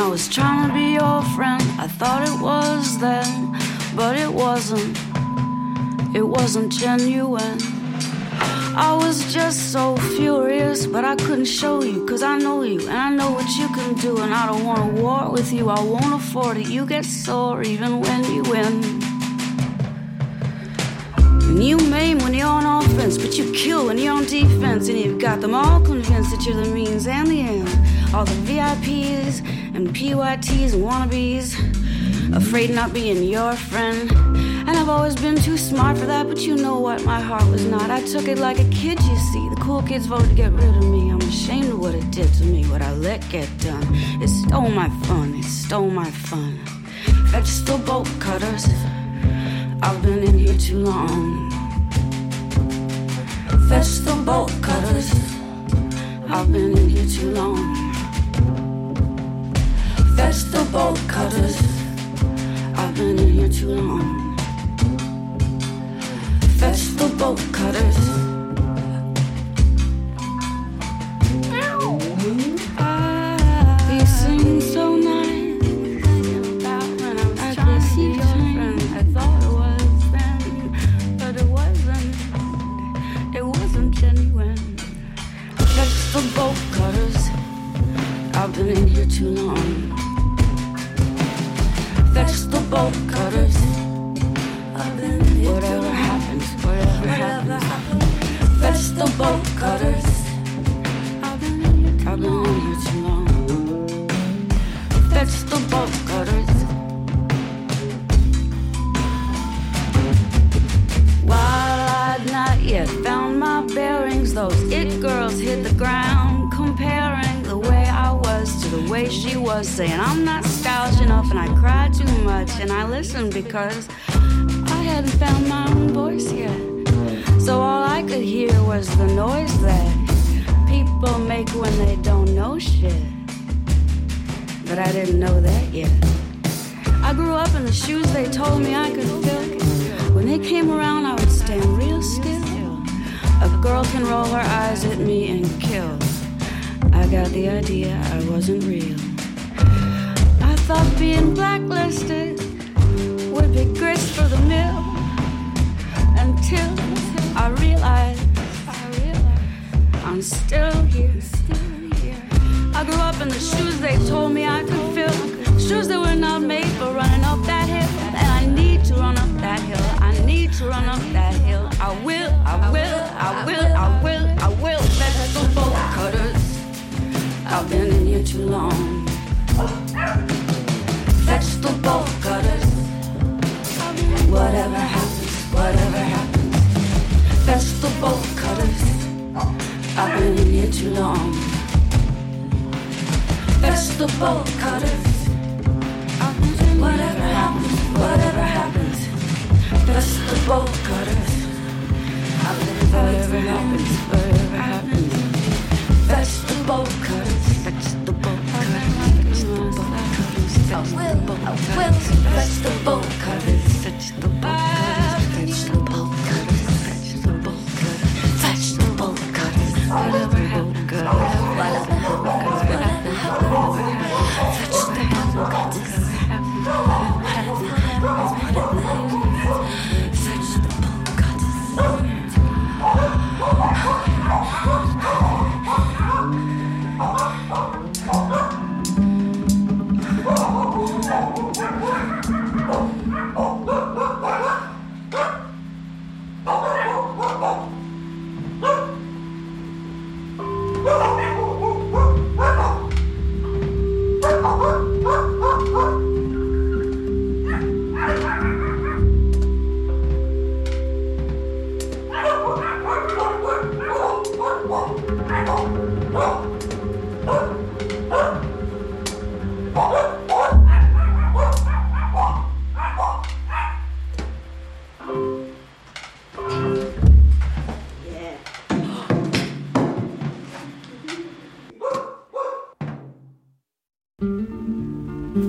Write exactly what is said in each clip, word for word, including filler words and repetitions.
I was trying to be your friend. I thought it was then, but it wasn't. It wasn't genuine. I was just so furious, but I couldn't show you, cause I know you, and I know what you can do. And I don't want to war with you, I won't afford it. You get sore even when you win. And you maim when you're on offense, but you kill when you're on defense. And you've got them all convinced that you're the means and the end. All the V I Ps and P Y Ts and wannabes, afraid of not being your friend. And I've always been too smart for that, but you know what, my heart was not. I took it like a kid, you see. The cool kids voted to get rid of me. I'm ashamed of what it did to me, what I let get done. It stole my fun, it stole my fun. Vegetable cutters, I've been in here too long. Vegetable cutters, I've been in here too long. Vegetable cutters, I've been in here too long. Vegetable cutters. Ah, you sing so nice. When I was trying to see your friend, I thought it was then, but it wasn't. It wasn't genuine. Vegetable cutters. I've been in here too long. Vegetable cutters. Whatever happens, whatever happens. Vegetable cutters. I've been in here too long. Vegetable cutters. While I'd not yet found my bearings, those it girls hit the ground, comparing the way I was to the way she was, saying I'm not stylish enough and I cry too much. And I listened because I hadn't found my own voice yet. So all I could hear was the noise that people make when they don't know shit. But I didn't know that yet. I grew up in the shoes they told me I could fill. When they came around I would stand real still. A girl can roll her eyes at me and kill. I got the idea I wasn't real. I thought being blacklisted would be grist for the mill, until I realized, I realized I'm still here, still here. I grew up in the shoes they told me I could fill, shoes that were not made for running up that hill. And I need to run up that hill, I need to run up that hill. I will, I will, I will, I will, I will. Vegetable cutters, I've been in here too long. Vegetable cutters. Whatever happens, whatever happens. Vegetable cutters. I've been in here too long. Vegetable cutters. Whatever happens, whatever happens. Vegetable cutters. I've been whatever happens, whatever happens. Vegetable cutters. Vegetable cutters. Vegetable cutters. I will, I will. Vegetable cutters. Vegetable cutters, vegetable cutters, vegetable cutters, vegetable cutters, whatever happened, whatever happened, whatever happened, vegetable cutters, whatever happened, vegetable cutters.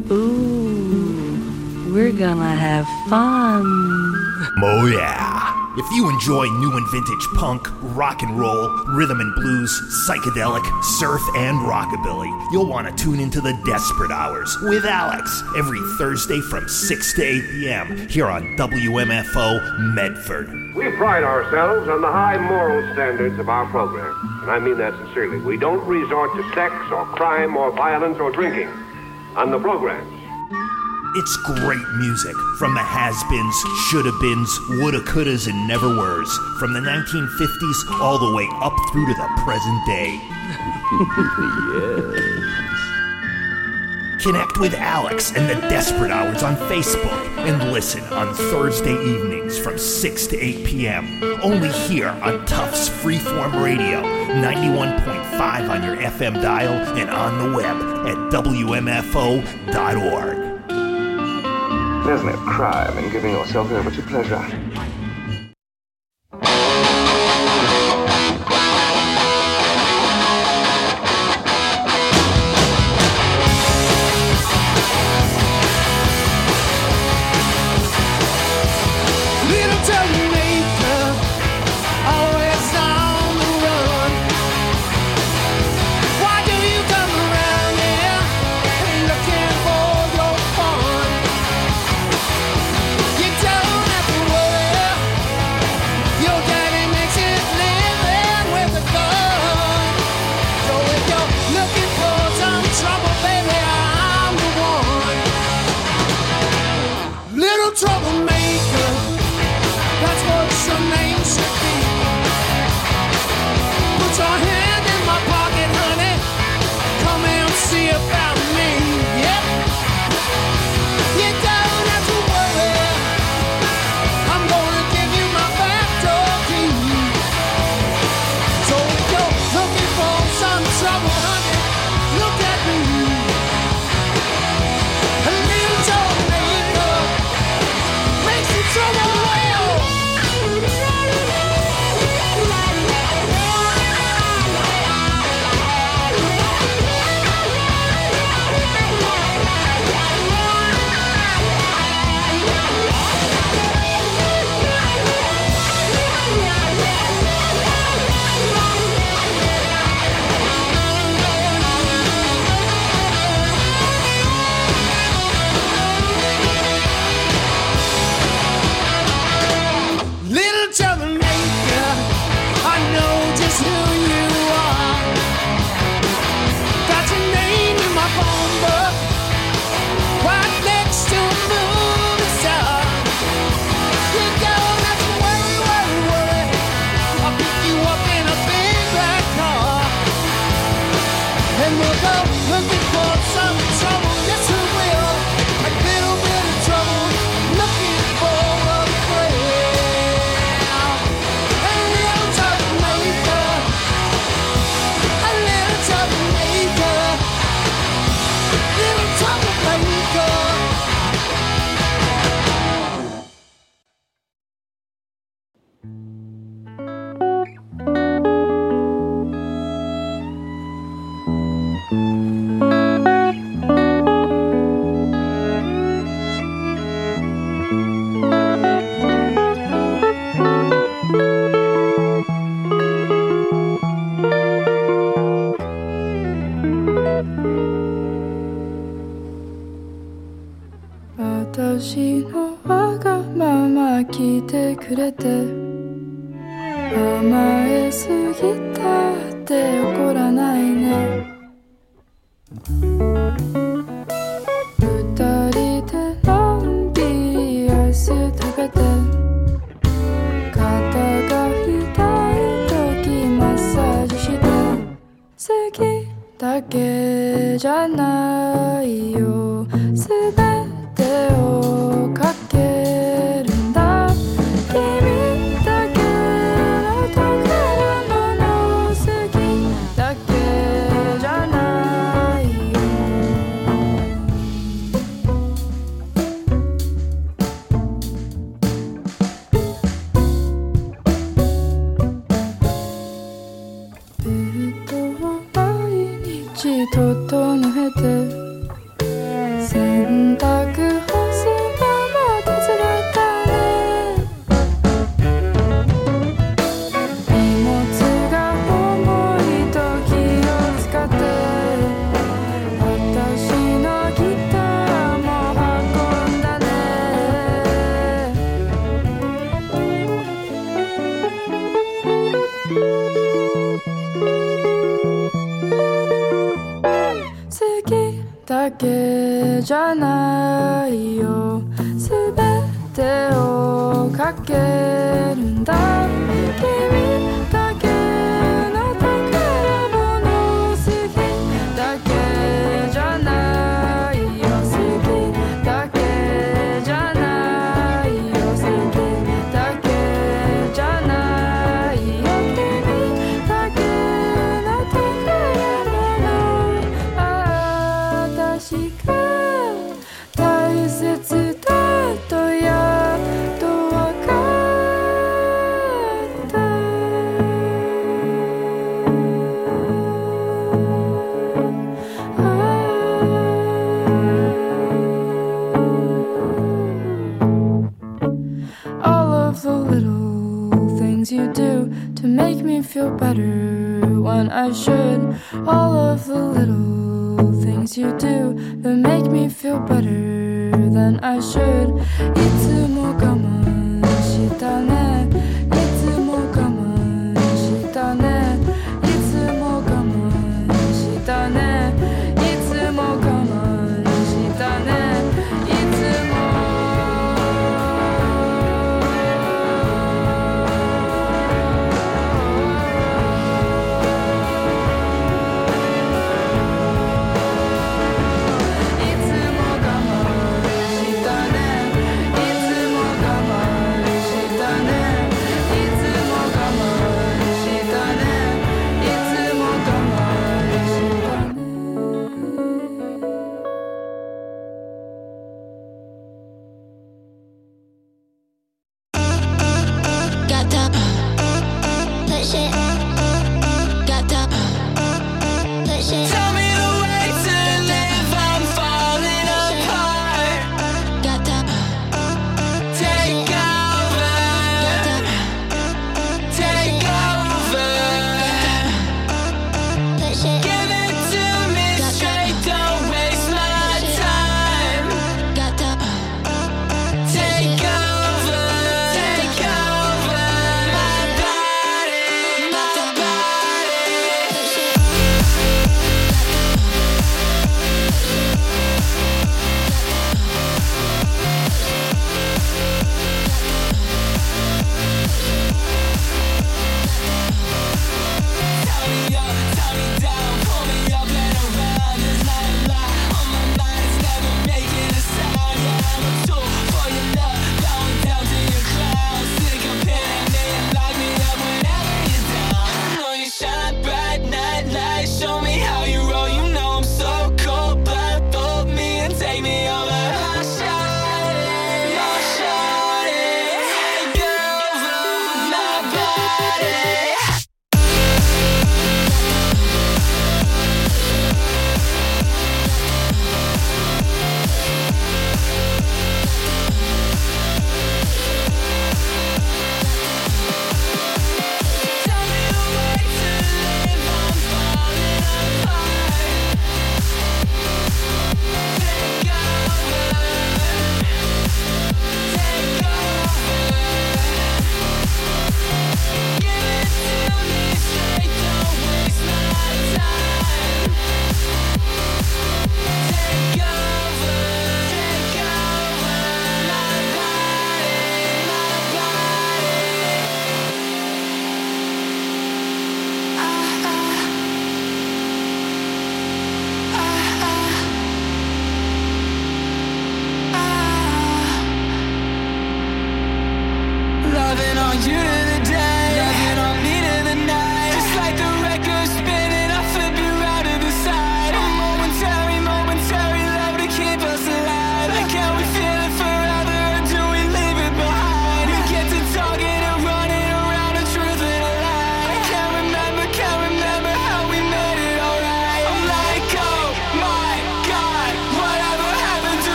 Ooh, we're gonna have fun. Oh yeah. If you enjoy new and vintage punk, rock and roll, rhythm and blues, psychedelic, surf, and rockabilly, you'll want to tune into the Desperate Hours with Alex every Thursday from six to eight p.m. here on W M F O Medford. We pride ourselves on the high moral standards of our program, and I mean that sincerely. We don't resort to sex or crime or violence or drinking on the programs. It's great music from the has-beens, shoulda-beens, woulda-couldas, and never-weres, from the nineteen fifties all the way up through to the present day. Yes. Connect with Alex and the Desperate Hours on Facebook and listen on Thursday evenings from six to eight p.m. only here on Tufts Freeform Radio, ninety-one point five on your F M dial and on the web at W M F O dot org. There's no crime in giving yourself over to pleasure. けじゃないよ全てをかけるんだ君だけの宝物好きだけじゃないよ好きだけじゃないよ好きだけじゃないよ君だけの宝物私が大切だとやっとわかった All of the little things you do to make me feel better when I should All of the little things you do that make me feel better than I should いつも我慢したねいつも我慢したねいつも我慢したねいつも我慢したねいつも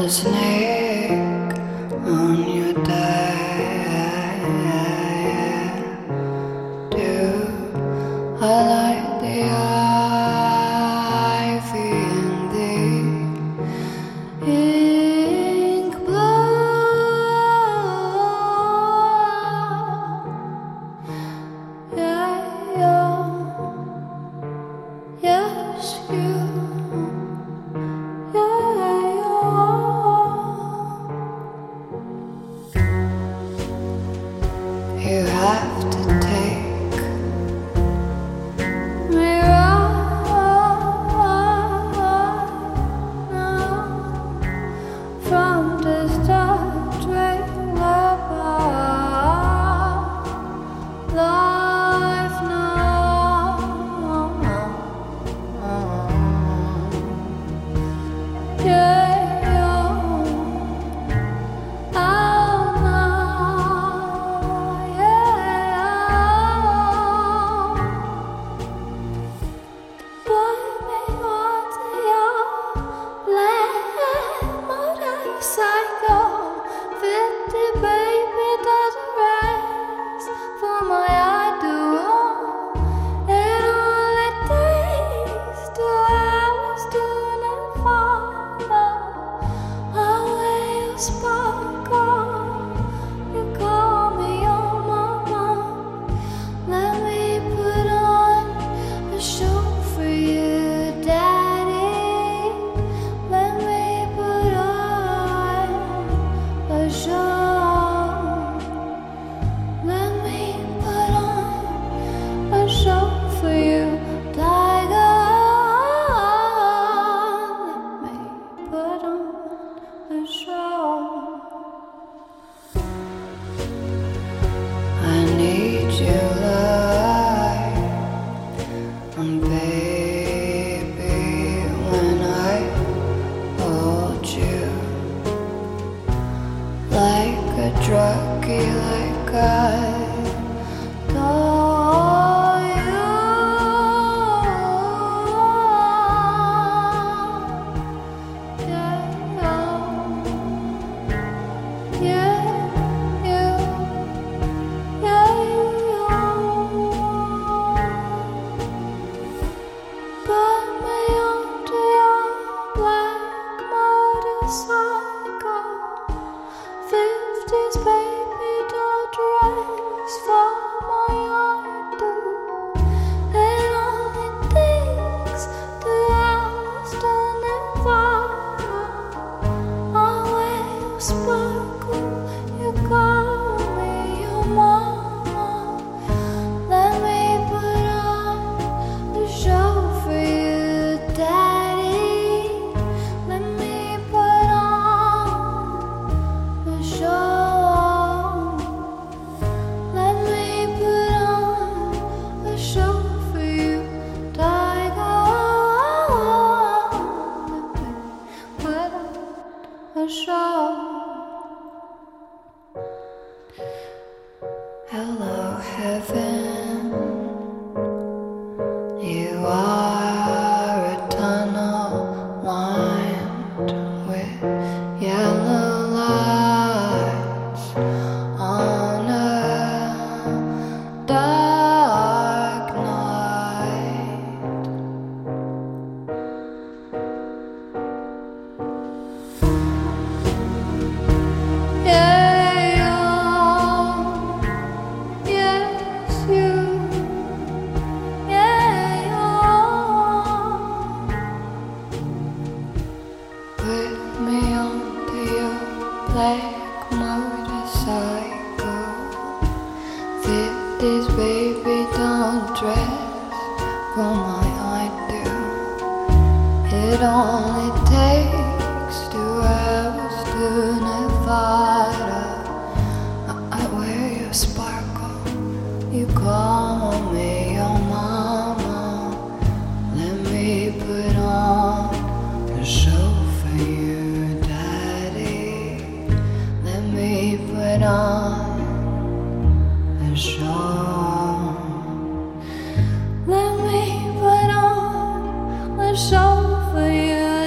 Show for you.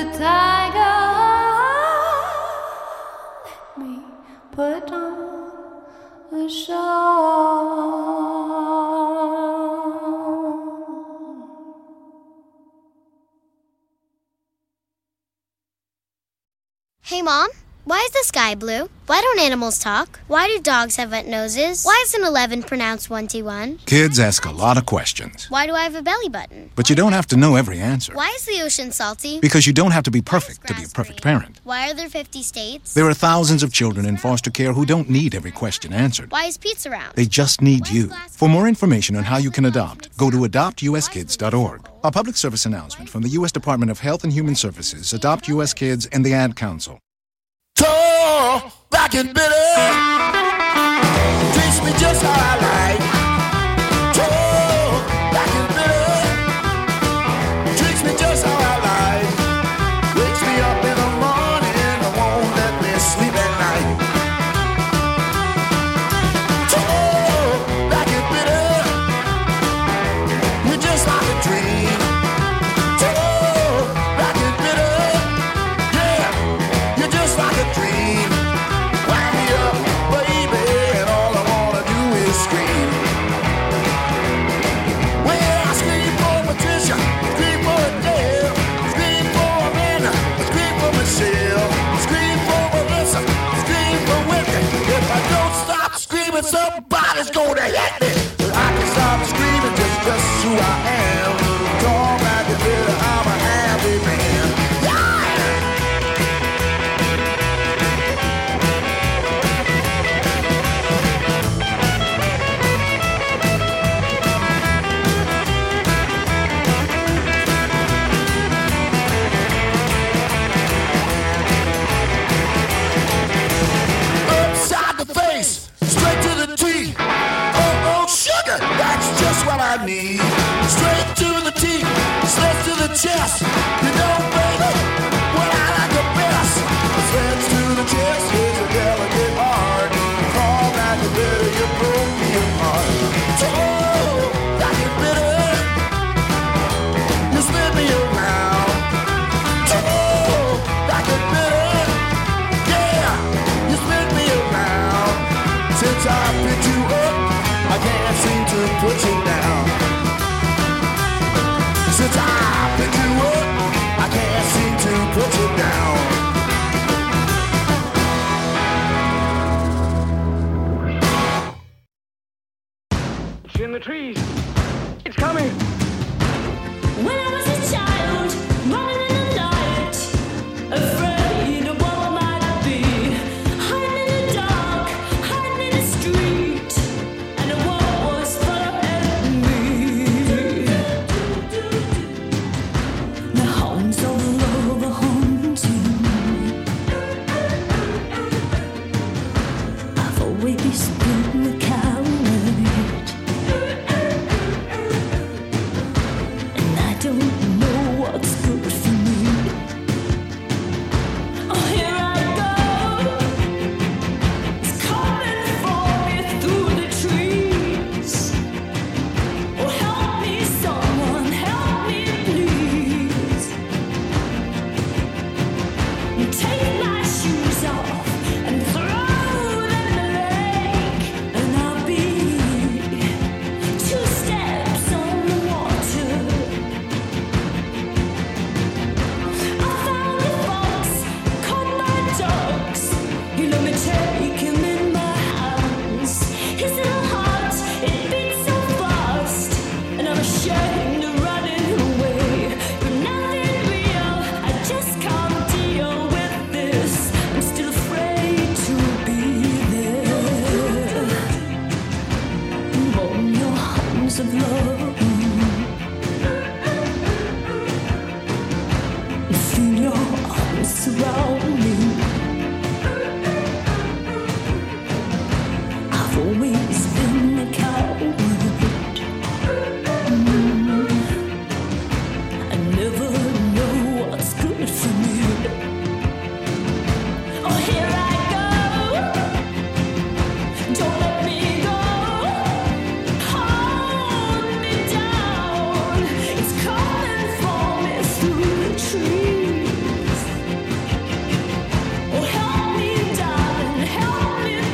put on a show. Hey, Mom, why is the sky blue? Why don't animals talk? Why do dogs have wet noses? Why is an eleven pronounced twenty-one? Kids ask a lot of questions. Why do I have a belly button? But you don't have to know every answer. Why is the ocean salty? Because you don't have to be perfect to be a perfect parent. Why are there fifty states? There are thousands of children in foster care who don't need every question answered. Why is pizza round? They just need you. For more information on how you can adopt, go to adopt u s kids dot org. A public service announcement from the U S Department of Health and Human Services, Adopt U S Kids, and the Ad Council. Tall, black and bitter, treats me just how I like. Tall, black and bitter, treats me just how I like. Wakes me up in the morning and won't let me sleep at night. Tall, black and bitter, you're just like a dream. Tall, black and bitter, yeah, you're just like a dream. Wind me up, baby, and all I wanna do is scream. Well, I scream for Patricia, scream for Adele, scream for Amanda, scream for Michelle, scream for Melissa, scream for Whitney. If I don't stop screaming, somebody's gonna hit me. But I can stop screaming, just, just who I am. Tall, black and bitter, I'm a happy man. Yeah! Upside the face, straight to the teeth. Oh, oh, sugar, that's just what I need. Straight to the teeth, straight to the chest. You know, baby, what I like the best. Straight to the chest is a delicate heart. Call back the bitter, you broke me apart. Oh, like it bitter, you spin me around. Oh, like it bitter, yeah, you spin me around. Since I picked you up, I can't seem to put you down. Since I picked you up, I can't seem to put you down. It's in the trees. It's coming. When I was a child, running in the night, afraid of what I might be, hiding in the dark, hiding in the street, and the world was full of enemy. The hounds of love are haunting. I've always been the coward. I don't know what's good for me. Oh, here I go. It's coming for me through the trees. Oh, help me, someone, help me, please. Take my shoes off and throw them in the lake, and I'll be two steps on the water. I found a fox, caught my dogs. You let me take him in my hands. His little heart, it beats so fast, and I'm ashamed of running away. But nothing real, I just can't deal with this. I'm still afraid to be there. On your arms of love, feel your arms surround me. I've always been a coward. Mm. I never know what's good for me. Oh, here I go. Don't let me go. Hold me down. It's coming for me through the trees. Oh, help me, darling, help me,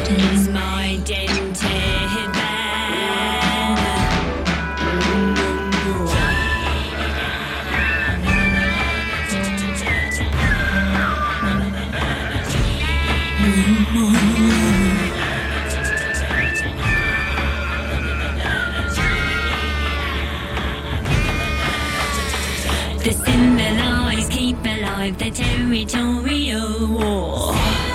is my dented van. The symbolize keep alive the territorial war.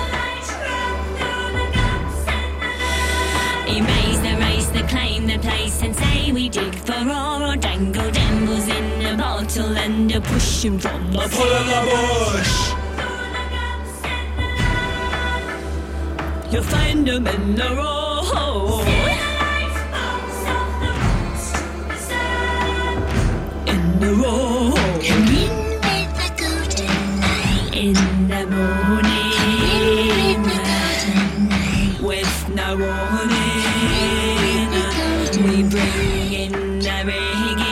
Erase the race, the claim the place, and say we dig for ore or dangle devils in a bottle and a push 'em from the pull of the bush. You'll find 'em in the road. In the road. Come in with the golden light. In the morning. Come in with the golden light. With no warning. We bring in the rigging.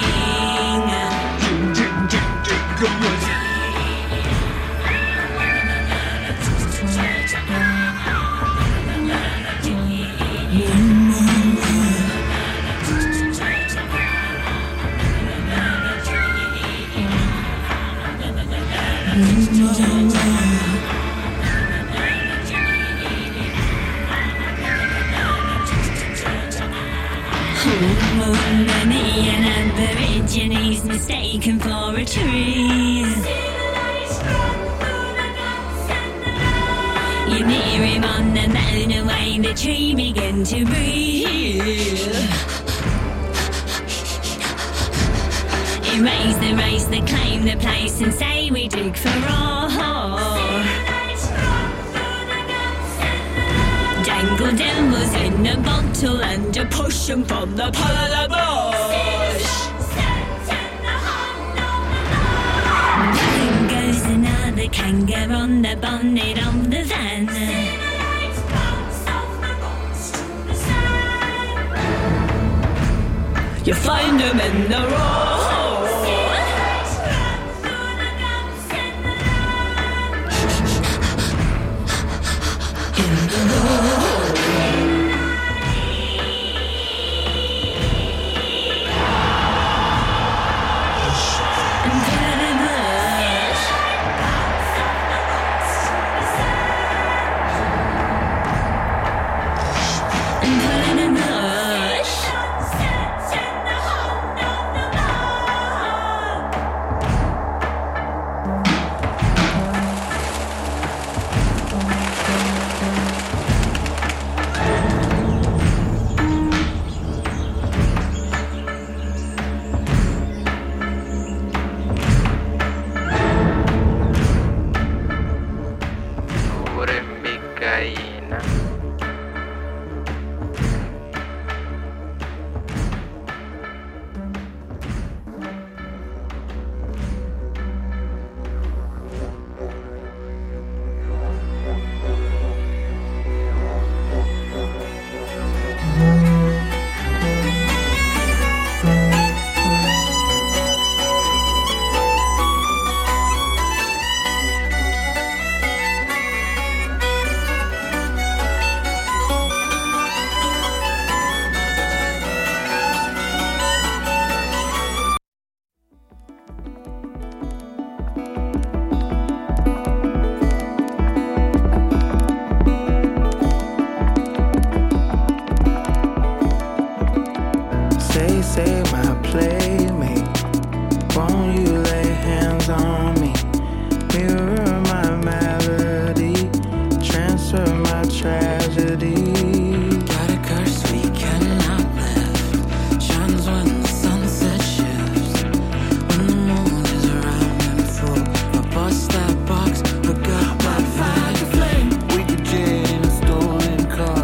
Many an Aborigines mistaken for a tree. You near him on the moon away, the tree began to breathe. Erase the race, the claim the place, and say we dig for ore. Dangle devils in a bottle and a push 'em from the pull of the bush. Bang goes another kangaroo on the bonnet of the van. You find 'em in the road. In the road.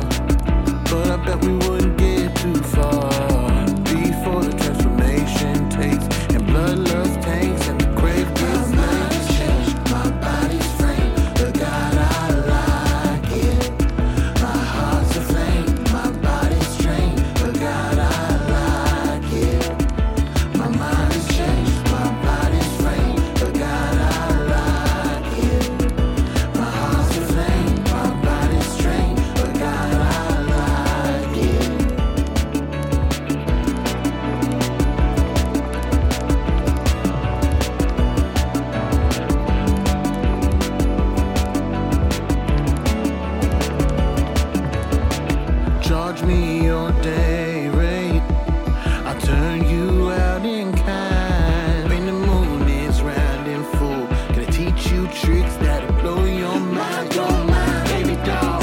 We wouldn't get too far before the transformation charge me your day rate. I'll turn you out in kind. When the moon is round and full, gonna teach you tricks that'll blow your mind, your mind, baby doll.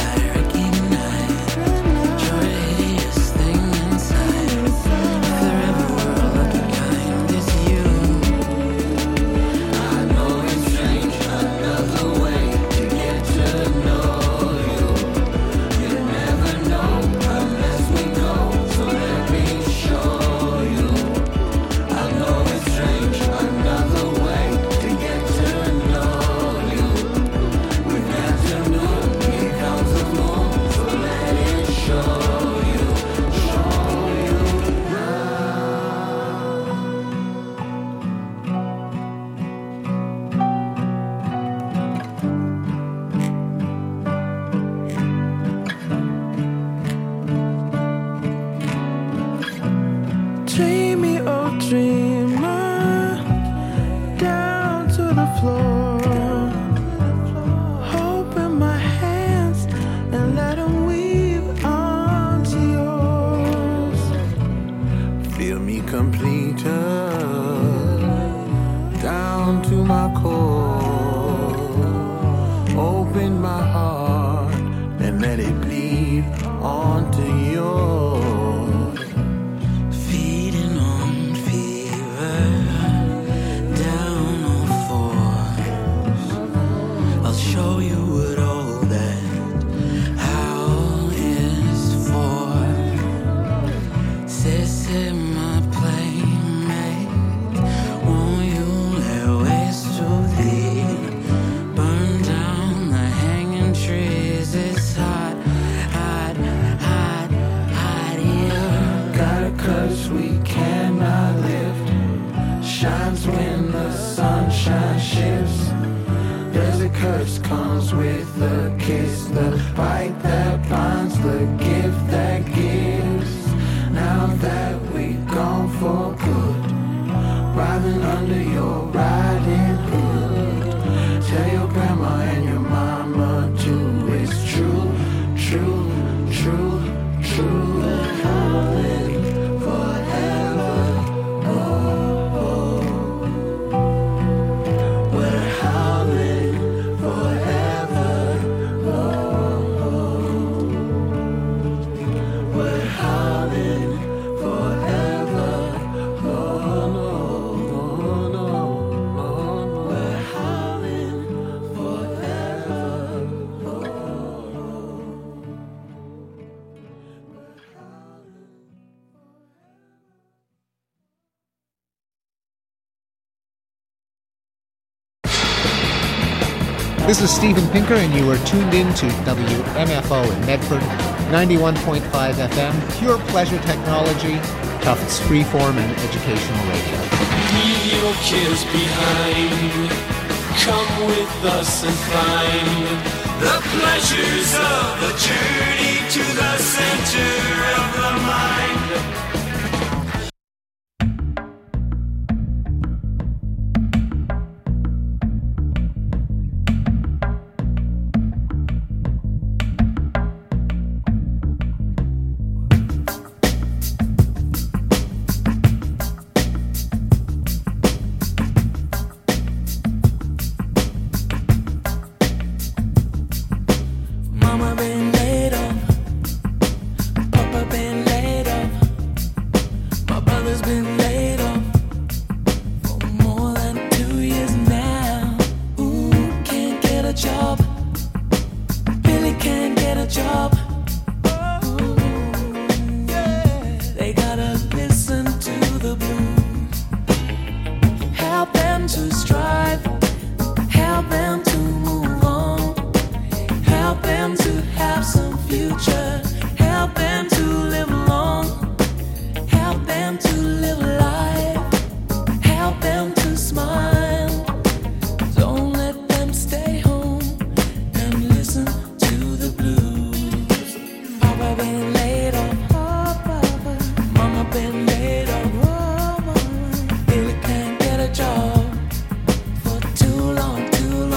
This is Steven Pinker, and you are tuned in to W M F O in Medford, ninety-one point five F M, pure pleasure technology, Tufts freeform and educational radio. Leave your cares behind. Come with us and find the pleasures of the journey to the center of the mind.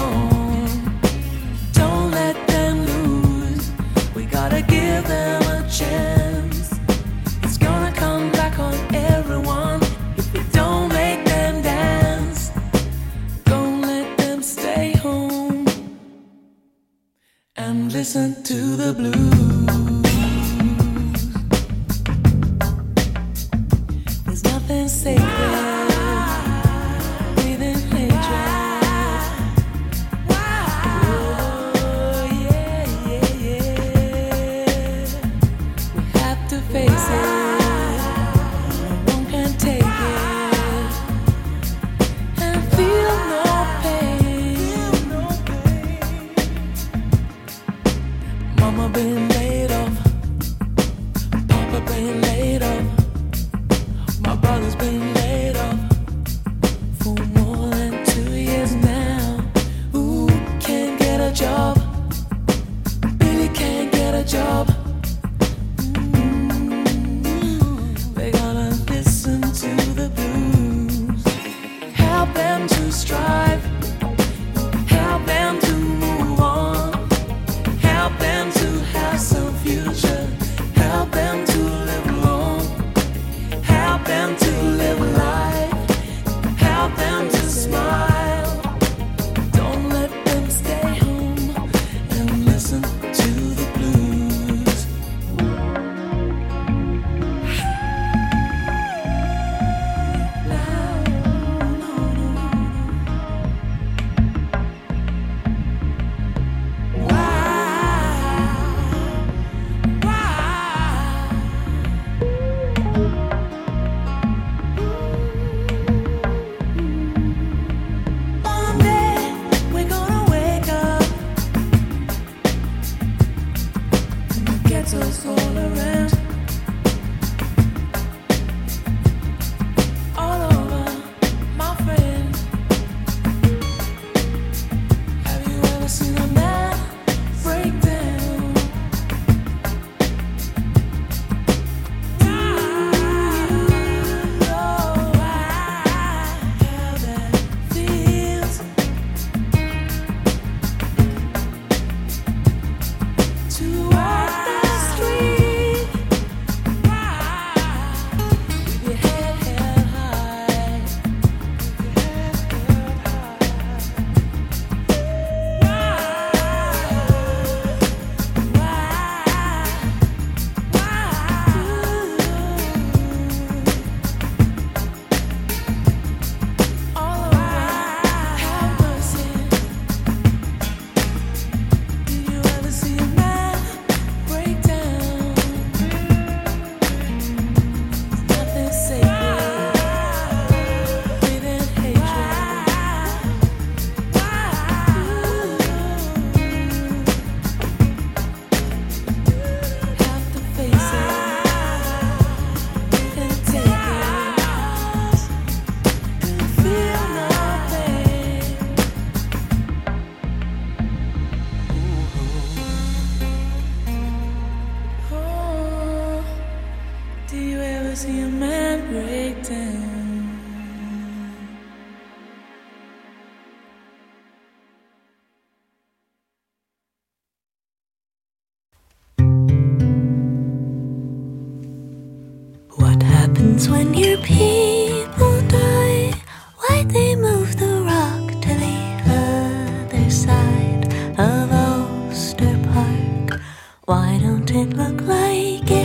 Gotta give them a chance. It's gonna come back on everyone if we don't make them dance. Don't let them stay home and listen to the blues. There's nothing sacred. When your people die, why'd they move the rock to the other side of Ulster Park? Why don't it look like it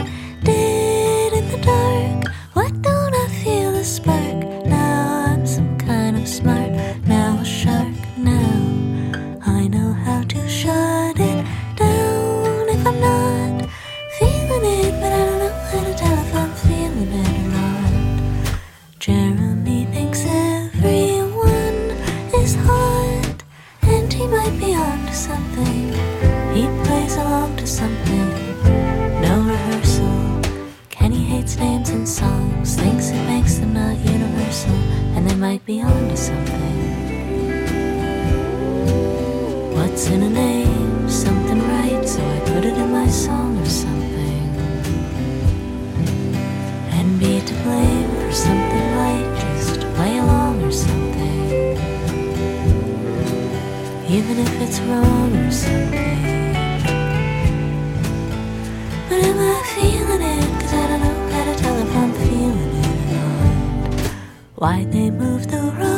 did in the dark? Why don't I feel a spark? Now I'm some kind of smart, now a shark. Now I know how to shut it down if I'm not feeling it, but I don't know how to tell if I'm feeling it. Jeremy thinks everyone is hot, and he might be on to something. He plays along to something. No rehearsal. Kenny hates names and songs, thinks it makes them not universal, and they might be on to something. What's in a name? Something right, so I put it in my song or something. And be to blame for something light, just play along or something. Even if it's wrong or something. But am I feeling it, 'cause I don't know how to tell if I'm feeling it or not. Why'd they move the road?